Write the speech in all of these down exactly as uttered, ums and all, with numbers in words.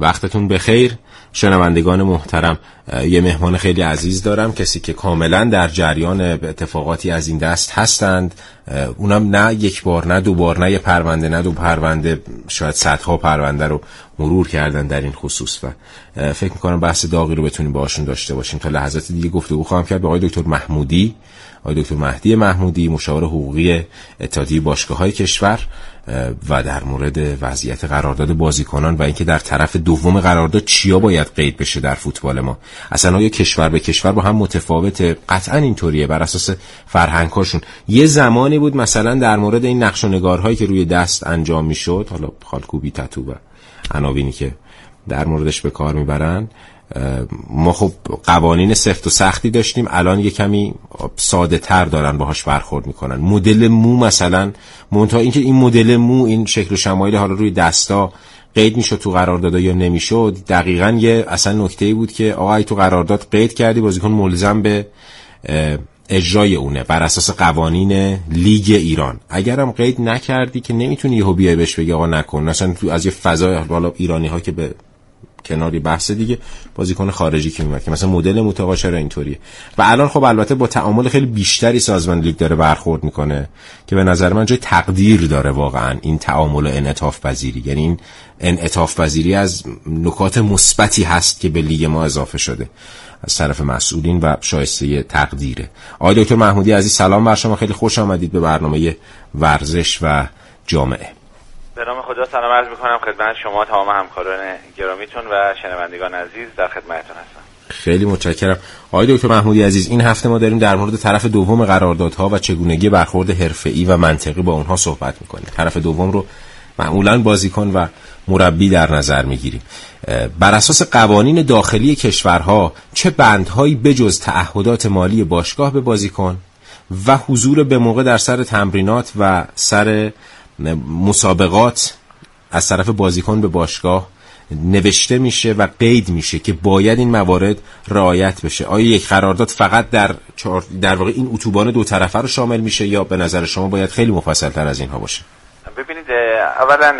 وقتتون بخیر. شنوندگان محترم، یه مهمان خیلی عزیز دارم، کسی که کاملا در جریان اتفاقاتی از این دست هستند، اونم نه یک بار، نه دو بار، نه یه پرونده، نه دو پرونده، شاید صدها پرونده رو مرور کردن در این خصوص و فکر میکنم بحث داغی رو بتونیم باهاشون داشته باشیم. تا لحظات دیگه گفتگو خواهم کرد با آقای دکتر محمودی، آقای دکتر مهدی محمودی، مشاور حقوقی اتحادیه باشگاه‌های کشور، و در مورد وضعیت قرارداد بازیکنان و اینکه در طرف دوم قرارداد چیا باید قید بشه در فوتبال ما. اصلا آیا کشور به کشور با هم متفاوته؟ قطعا اینطوریه بر اساس فرهنگ‌هاشون. یه زمانی بود مثلا در مورد این نقش و نگارهایی که روی دست انجام میشد، حالا خالکوبی، تتو و عناوینی که در موردش به کار میبرن، ما خب قوانین سفت و سختی داشتیم، الان یه کمی ساده تر دارن باهاش برخورد میکنن. مدل مو مثلا، منتها اینکه این مدل مو، این شکل و شمایل حالا روی دستا قید میشد تو قرارداد یا نمیشد، دقیقاً یه اصلا نکته‌ای بود که آقا ای تو قرارداد قید کردی، بازیکن ملزم به اجرای اونه بر اساس قوانین لیگ ایران. اگرم قید نکردی که نمیتونی یهو بیای بهش بگی آقا نکن. مثلا تو از یه فضای حالا ایرانی‌ها که به کناری بحث دیگه، بازیکن خارجی که میاد که مثلا مدل متقا چرا اینطوریه. و الان خب البته با تعامل خیلی بیشتری سازمان لیگ داره برخورد میکنه که به نظر من جای تقدیر داره واقعا این تعامل و انعطاف پذیری. یعنی این انعطاف پذیری از نکات مثبتی هست که به لیگ ما اضافه شده از طرف مسئولین و شایسته تقدیره. آقای دکتر محمودی عزیز، سلام بر شما، خیلی خوش آمدید به برنامه ورزش و جامعه. به نام خدا سلام عرض میکنم خدمت شما، تمام همکاران گرامیتون و شنوندگان عزیز، در خدمتتون هستم. خیلی متشکرم. آقای دکتر محمودی عزیز، این هفته ما داریم در مورد طرف دوم قراردادها و چگونگی برخورد حرفه‌ای و منطقی با اونها صحبت میکنیم. طرف دوم رو معمولاً بازیکن و مربی در نظر میگیریم. بر اساس قوانین داخلی کشورها چه بندهایی بجز تعهدات مالی باشگاه به بازیکن و حضور به موقع در سر تمرینات و سر مسابقات از طرف بازیکن به باشگاه نوشته میشه و قید میشه که باید این موارد رعایت بشه؟ آیا یک قرارداد فقط در در واقع این اتوبان دو طرفه رو شامل میشه یا به نظر شما باید خیلی مفصل تر از اینها باشه؟ ببینید، اولا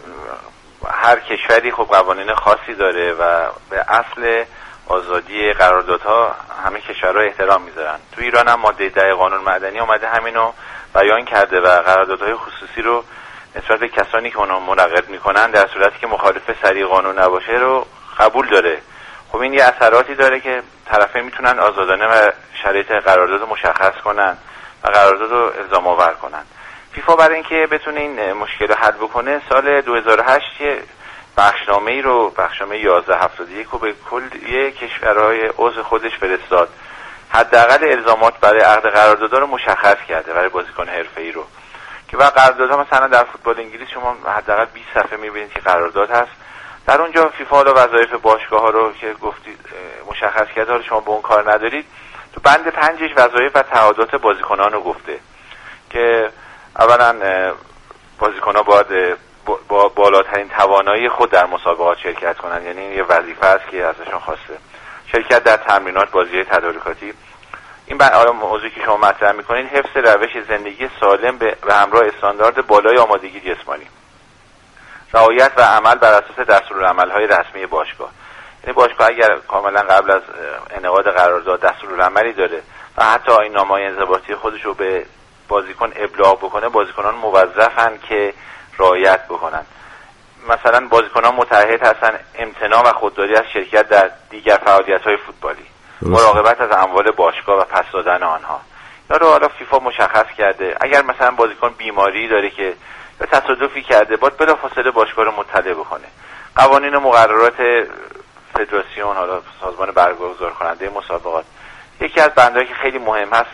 هر کشوری خب قوانین خاصی داره و به اصل آزادی قراردادها همه کشورها احترام میذارن. تو ایران هم ماده ده قانون مدنی اومده همینو بیان کرده و قراردادهای خصوصی رو نسبت به کسانی که اونو منعقد میکنن در صورتی که مخالف سری قانون نباشه رو قبول داره. خب این یه اثراتی داره که طرفین میتونن آزادانه و شرایط قرارداد رو مشخص کنن و قرارداد رو الزام آور کنن. فیفا برای اینکه بتونه این مشکل رو حل بکنه سال دو هزار و هشت یه بخشنامه‌ای رو، بخشنامه یازده هفتاد و یک رو به کل کشورهای عضو خودش فرستاد. حداقل الزامات برای عقد قراردادها رو مشخص کرده برای بازیکن حرفه‌ای رو، که بعد قراردادها مثلا در فوتبال انگلیس شما حداقل بیست صفحه می‌بینید که قرارداد هست. در اونجا فیفا و وظایف باشگاه‌ها رو که گفتید مشخص کرده، حالا شما به اون کار ندارید. تو بند پنجش وظایف و تعهدات بازیکنان رو گفته که اولا بازیکن‌ها باید با بالاترین توانایی خود در مسابقات شرکت کنن، یعنی یه وظیفه است که ازشون خواسته. شرکت در تمرینات، بازی تدارکاتی. این بر موضوعی که شما مطرح می‌کنید حفظ روش زندگی سالم به همراه استاندارد بالای آمادگی جسمانی، رعایت و عمل بر اساس دستورالعمل‌های رسمی باشگاه. یعنی باشگاه اگر کاملا قبل از انعقاد قرارداد دستورالعملی داره و حتی آیین‌نامه‌های انضباطی خودش رو به بازیکن ابلاغ بکنه، بازیکنان موظفن که رعایت بکنن. مثلا بازیکنان متعهد هستن امتناع و خودداری از شرکت در دیگر فعالیت‌های فوتبالی، مراقبت از اموال باشگاه و پس دادن آنها. یا رو حالا فیفا مشخص کرده اگر مثلا بازیکن بیماری داره که یا تصادفی کرده، باید بلافاصله باشگاه رو مطلع بکنه. قوانین و مقررات فدراسیون، حالا سازمان برگزار کننده مسابقات، یکی از بندهایی که خیلی مهم هست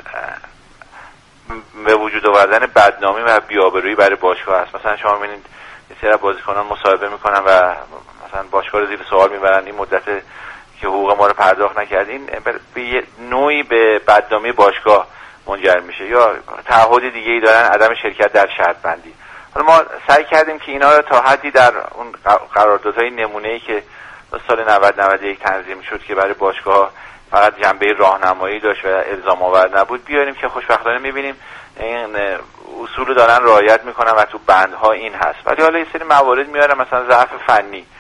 به وجود آوردن بدنامی و بی‌آبرویی برای باشگاه است. مثلا شما می‌بینید یه سری بازیکنان مصاحبه میکنن و مثلا باشگاه رو زیر سوال میبرن، این مدت که حقوق ما رو پرداخت نکرد. این به نوعی به بدنامی باشگاه منجر میشه. یا تعهد دیگه ای دارن، عدم شرکت در شرط بندی. حالا ما سعی کردیم که اینا رو تا حدی در اون قراردادهای نمونه‌ای که سال نود نود و یک تنظیم شد که برای باشگاه فقط جنبه راهنمایی داشت و الزام آور نبود بیاریم، که خوشبختانه میبینیم این اصول رو دارن رعایت میکنن و تو بندها این هست. ولی حالا یه سری موارد میارن، مثلا ضعف فنی.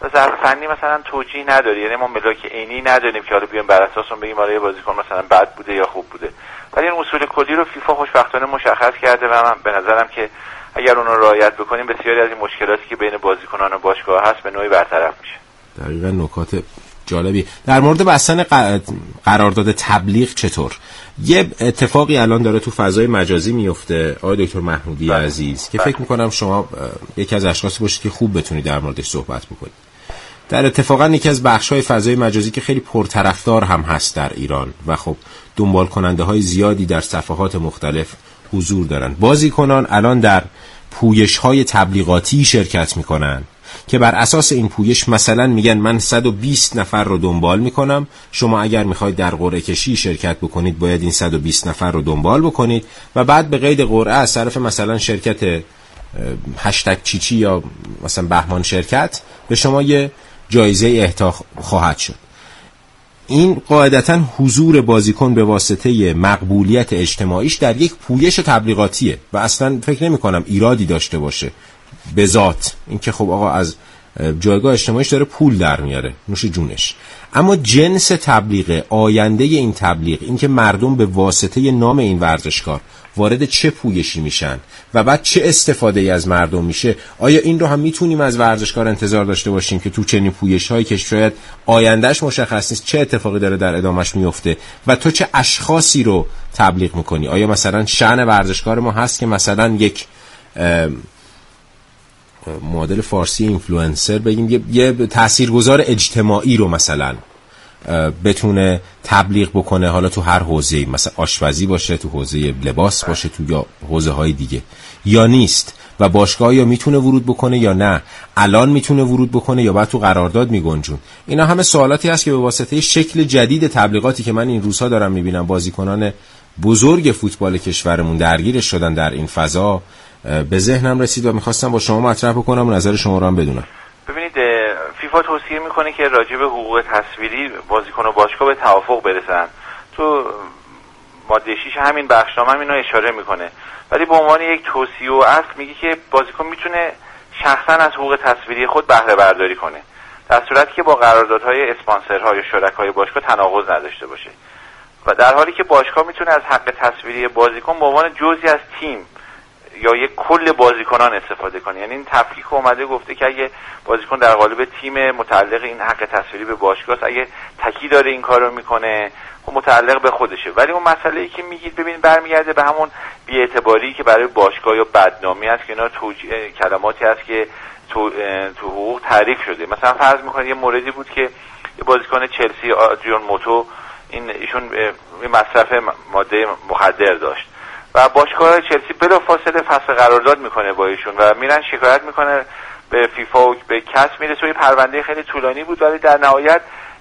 ظرف فنی مثلا توجیه نداره، یعنی ما ملاک عینی نداریم که حالا بیایم بر اساس اون بگیم آره بازیکن مثلا بد بوده یا خوب بوده، ولی این اصول کلی رو فیفا خوشبختانه مشخص کرده و من به نظرم که اگر اون رو رعایت بکنیم بسیاری از این مشکلاتی که بین بازیکنان و باشگاه هست به نوعی برطرف میشه. دقیقاً نکات جالبی. در مورد بستن قرارداد تبلیغ چطور؟ یه اتفاقی الان داره تو فضای مجازی میفته آقای دکتر محمودی بله. عزیز که بله. فکر میکنم شما یکی از اشخاصی باشید که خوب بتونید در موردش صحبت بکنید. در اتفاقا یکی از بخش‌های فضای مجازی که خیلی پرطرفدار هم هست در ایران و خب دنبال کننده های زیادی در صفحات مختلف حضور دارن. بازیکنان الان در پویش‌های تبلیغاتی شرکت میکنن که بر اساس این پویش مثلا میگن من صد و بیست نفر رو دنبال میکنم، شما اگر میخواید در قرعه کشی شرکت بکنید باید این صد و بیست نفر رو دنبال بکنید و بعد به قید قرعه از طرف مثلا شرکت هشتگ چیچی یا مثلا بهمان شرکت به شما یه جایزه اهدا خواهد شد. این قاعدتاً حضور بازیکن به واسطه مقبولیت اجتماعیش در یک پویش تبلیغاتیه و اصلا فکر نمی کنم ایرادی داشته باشه به ذات این که خب آقا از جایگاه اجتماعیش داره پول در میاره نوش جونش. اما جنس تبلیغ، آینده این تبلیغ، این که مردم به واسطه نام این ورزشکار وارد چه پویشی میشن و بعد چه استفاده ای از مردم میشه، آیا این رو هم میتونیم از ورزشکار انتظار داشته باشیم که تو چنین پویش هایی که شاید آیندهش مشخص نیست چه اتفاقی داره در ادامش میفته و تو چه اشخاصی رو تبلیغ میکنی؟ آیا مثلا شأن ورزشکار ما هست که مثلا یک معادل فارسی اینفلوئنسر بگیم یه, یه تاثیرگذار اجتماعی رو مثلا بتونه تبلیغ بکنه، حالا تو هر حوزه‌ای، مثلا آشپزی باشه، تو حوزه لباس باشه، تو یا حوزه‌های دیگه، یا نیست و باشگاه یا میتونه ورود بکنه یا نه، الان میتونه ورود بکنه یا بعد تو قرارداد میگنجون؟ اینا همه سوالاتی هست که به واسطه شکل جدید تبلیغاتی که من این روزها دارم میبینم بازیکنان بزرگ فوتبال کشورمون درگیرش شدن در این فضا به ذهنم رسید و میخواستم با شما مطرح بکنم و نظر شما رو هم بدونم. ببینید فیفا توصیه میکنه که راجع به حقوق تصویری بازیکن و باشگاه به توافق برسن. تو ماده شش همین بخشنامه هم اینو اشاره میکنه، ولی به عنوان یک توصیه و اصل میگه که بازیکن میتونه شخصا از حقوق تصویری خود بهره برداری کنه در صورتی که با قراردادهای اسپانسرها یا شرکای باشگاه تناقض نداشته باشه و در حالی که باشگاه میتونه از حق تصویری بازیکن به عنوان جزئی از تیم یا یک کل بازیکنان استفاده کنه. یعنی این تفکیک اومده گفته که اگه بازیکن در قالب تیم متعلق این حق تصویری به باشگاه است، اگه تکی داره این کارو میکنه خب متعلق به خودشه، ولی اون مسئله‌ای که میگید ببین برمیگرده به همون بی‌اعتباری که برای باشگاه یا بدنامی است که اینا توج... کلماتی است که تو تو حقوق تعریف شده. مثلا فرض میکنید یه موردی بود که یه بازیکن چلسی آدریان موتو این ایشون مصرف ماده مخدر داشت و باشگاه چلسی بلافاصله فسخ قرارداد میکنه با ایشون و میرن شکایت میکنه به فیفا و به کس میرسه. این پرونده خیلی طولانی بود ولی در نهایت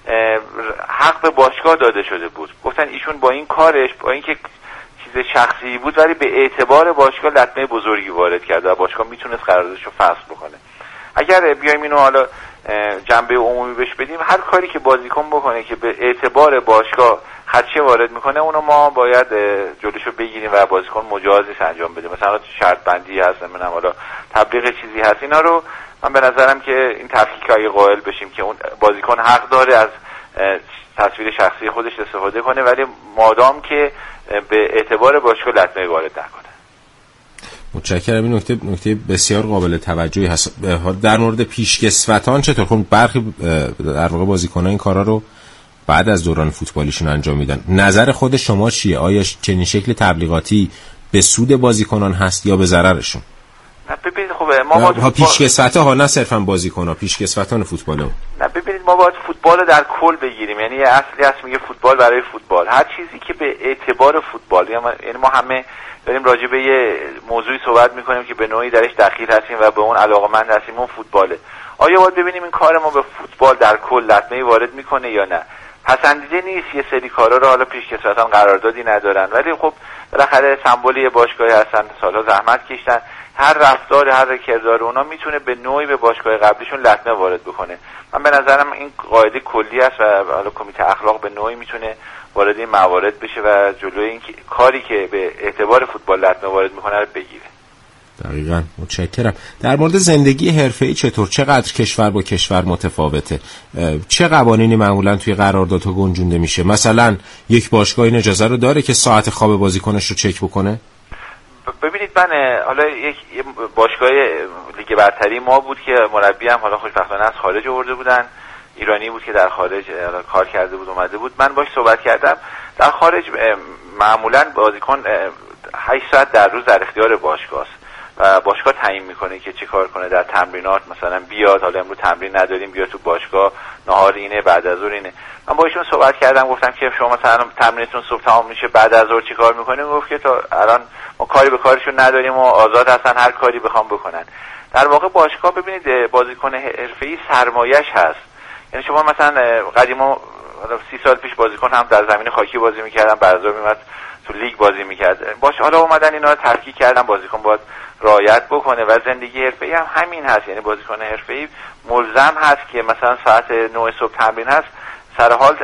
حق به باشگاه داده شده بود. گفتن ایشون با این کارش، با اینکه چیز شخصی بود ولی به اعتبار باشگاه لطمه بزرگی وارد کرده و باشگاه میتونست قراردادش رو فسخ بکنه. اگر بیایم اینو حالا جنبه عمومی بهش بدیم، هر کاری که بازیکن بکنه که به اعتبار باشگاه خدشه وارد میکنه اونو ما باید جلوشو بگیریم و بازیکن مجاز نیست انجام بده. مثلا شرط بندی هست، نمیدونم حالا تبلیغ چیزی هست، اینا رو من به نظرم که این تفکیکای قائل بشیم که اون بازیکن حق داره از تصویر شخصی خودش استفاده کنه ولی مادام که به اعتبار باشگاه لطمه وارد نکنه. متشکرم. این نکته نکته بسیار قابل توجهی هست. در مورد پیشکسوتان چطور؟ خب برخی در واقع بازیکنان این کارا رو بعد از دوران فوتبالیشون انجام میدن. نظر خود شما چیه؟ آیا چنین شکل تبلیغاتی به سود بازیکنان هست یا به ضررشون؟ نه ببینید خب ما با فوتبال... پیشکسوت ها نه صرفا بازیکن‌ها، پیشکسوتان فوتبال ها. نه ببینید ما باید فوتبال رو در کل بگیریم، یعنی اصلی هست میگه فوتبال برای فوتبال، هر چیزی که به اعتبار فوتبال، یعنی ما همه داریم راجع به یه موضوعی صحبت میکنیم که به نوعی درش دخیل هستیم و به اون علاقه‌مند هستیم، اون فوتباله. آیا باید ببینیم این کار ما به فوتبال در کل لطمه‌ای وارد میکنه یا نه؟ پسندیده نیست. یه سری کارا رو حالا پیشکسوتان قراردادی ندارن ولی خب بالاخره سمبل یه باشگاهی هستن، سالها زحمت کشیدن، هر رفتار هر کردار اونا میتونه به نوعی به باشگاه قبلیشون لطمه وارد بکنه. من به نظرم این قاعده کلی است و حالا کمیته اخلاق به نوعی میتونه وارد این موارد بشه و جلوی این کاری که به اعتبار فوتبال لطمه وارد میکنه رو بگیره. دقیقاً. متشکرم. در مورد زندگی حرفه‌ای چطور، چقدر کشور با کشور متفاوته؟ چه قوانینی معمولاً توی قراردادها گنجونده میشه؟ مثلا یک باشگاه این اجازه رو داره که ساعت خواب بازیکنش رو چک بکنه؟ ببینید من حالا یک باشگاه لیگ برتری ما بود که مربی هم حالا خوشبختانه از خارج آورده بودن، ایرانی بود که در خارج کار کرده بود اومده بود. من باش صحبت کردم. در خارج معمولاً بازیکن هشت ساعت در روز در اختیار باشگاه است و باشگاه تعیین میکنه که چه کار کنه در تمرینات. مثلا بیاد حالا امروز تمرین نداریم، بیاد تو باشگاه، نهار اینه، بعد از ظهر اینه. من با ایشون صحبت کردم، گفتم که شما مثلا تمرینتون صبح تمام میشه، بعد از ظهر چی کار میکنیم؟ گفت که تا الان ما کاری به کارشون نداریم و آزاد هستن هر کاری بخوام بکنن. در واقع باشگاه ببینید بازیکن حرفه‌ای سرمایه‌اش هست. یعنی شما مثلا قدیما سی سال پیش بازیکن هم در زمین خاکی بازی میکردن، بعد از ظهر میومد تو لیگ بازی میکرد. باشه حالا اومدن اینا رو تفکیک کردن، بازیکن باید رعایت بکنه و زندگی حرفه‌ای هم همین هست. یعنی بازیکن حرفه‌ای ملزم هست که مثلا ساعت نه صبح تمرین هست، سر حال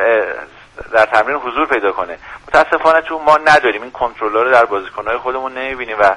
در تمرین حضور پیدا کنه. متاسفانه تو ما نداریم این کنترل‌ها رو، در بازیکن‌های خودمون نمی‌بینیم و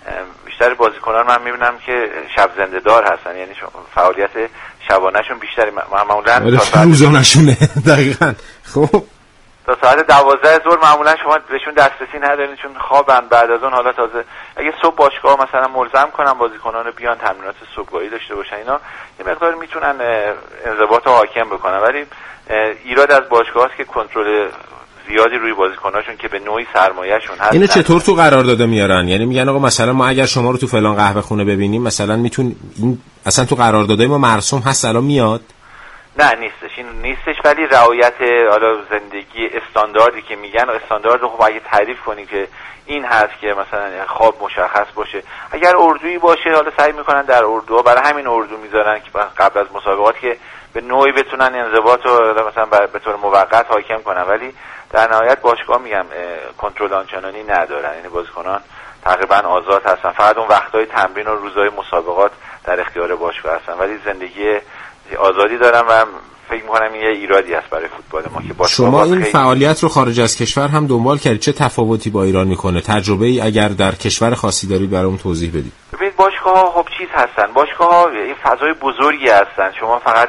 بیشتر بازیکنان من می‌بینم که شب زنده دار هستن، یعنی فعالیت شبانه‌شون بیشتری معمولاً تا ساعت روزانه‌شونه. دقیقاً. خب تا ساعت دوازده ظهر معمولا شما بهشون دسترسی ندارین چون خوابن. بعد از اون حالا تازه اگه صبح باشگاه مثلا ملزم کنن بازیکنان رو بیان تمرینات صبحگاهی داشته باشن، اینا یه مقدار میتونن انضباط حاکم بکنن. ولی ایراد از باشگاه است که کنترل زیادی روی بازیکناشون که به نوعی سرمایه‌شون هست. اینو چطور تو قرارداد میارن؟ یعنی میگن آقا مثلا ما اگر شما رو تو فلان قهوه خونه ببینیم مثلا میتون این اصلا تو قراردادای ما مرسوم هست الان میاد؟ نه نیستش، این نیستش. ولی رعایت حالا زندگی استانداردی که میگن، استاندارد رو خب اگه تعریف کنی که این هست که مثلا خواب مشخص باشه. اگر اردویی باشه حالا سعی میکنن در اردوها، برای همین اردو میذارن که قبل از مسابقات که به نوعی بتونن انضباط رو مثلا به طور موقت حاکم کنن. ولی در نهایت باشگاه میگم کنترل آنچنانی ندارن، یعنی بازیکنان تقریبا آزاد هستن، فقط اون وقتهای تمرین و روزهای مسابقات در اختیار باشگاه هستن. ولی زندگی آزادی دارن و فکر می‌کنم این یه ایرادی است برای فوتبال ما که باشگاه. شما این خیلی... فعالیت رو خارج از کشور هم دنبال کردید، چه تفاوتی با ایران میکنه؟ تجربه ای اگر در کشور خاصی دارید برام توضیح بدید. ببینید باشگاه‌ها خب چیز هستن، باشگاه‌ها یه فضای بزرگی هستن، شما فقط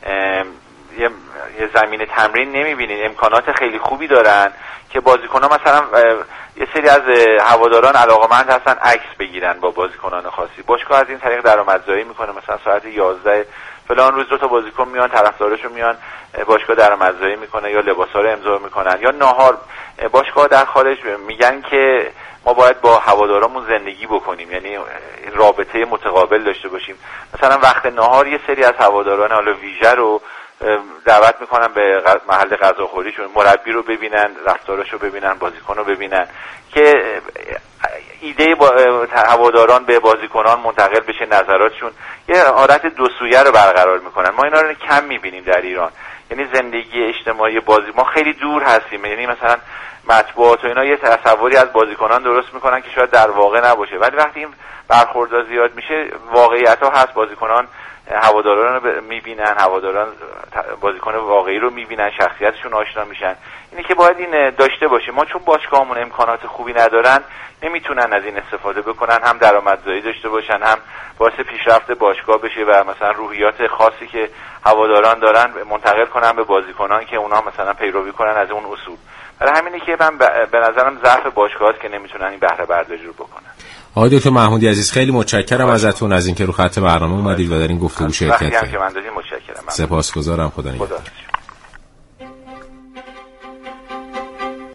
یه یه زمین تمرین نمی‌بینید، امکانات خیلی خوبی دارن که بازیکن‌ها مثلا یه سری از هواداران علاقه‌مند هستن عکس بگیرن با بازیکنان خاصی. باشگاه از این طریق درآمدزایی میکنه، مثلا ساعت یازده فلان روز دو تا بازیکن میان، طرفداراشون میان باشگاه درآمدزایی میکنه یا لباسا رو امضا میکنن یا ناهار. باشگاه در خارج میگن که ما باید با هوادارامون زندگی بکنیم، یعنی رابطه متقابل داشته باشیم. مثلا وقت ناهار یه سری از هواداران حالا ویژه رو دعوت میکنن به محل غذاخوریشون، مربی رو ببینن، رفتارش رو ببینن، بازیکن رو ببینن که ایده با هواداران به بازیکنان منتقل بشه، نظراتشون یه حالت دو سویه رو برقرار میکنن. ما اینا رو کم میبینیم در ایران، یعنی زندگی اجتماعی بازی ما خیلی دور هستیم. یعنی مثلا مطبوعات و اینا یه تصوری از بازیکنان درست میکنن که شاید در واقع نباشه، ولی وقتی این برخوردها زیاد میشه واقعیت ها هست. بازیکنان هواداران رو میبینن، هواداران بازیکن واقعی رو میبینن، شخصیتشون آشنا میشن. اینه که باید این داشته باشه. ما چون باشگاهمون امکانات خوبی ندارن نمیتونن از این استفاده بکنن، هم درآمدزایی داشته باشن، هم باعث پیشرفت باشگاه بشه و مثلا روحیات خاصی که هواداران دارن منتقل کنن به بازیکنان که اونا مثلا پیروی کنن از اون اصول. برای همینه که من به نظرم ضعف باشگاه است که نمیتونن این بهره برداری رو بکنن. آقای دکتر محمودی عزیز خیلی متشکرم ازتون از اینکه رو خط برنامه اومدید و در این گفتگو شرکت کردید. که من دادین متشکرم. سپاسگزارم. خدا نگهدار.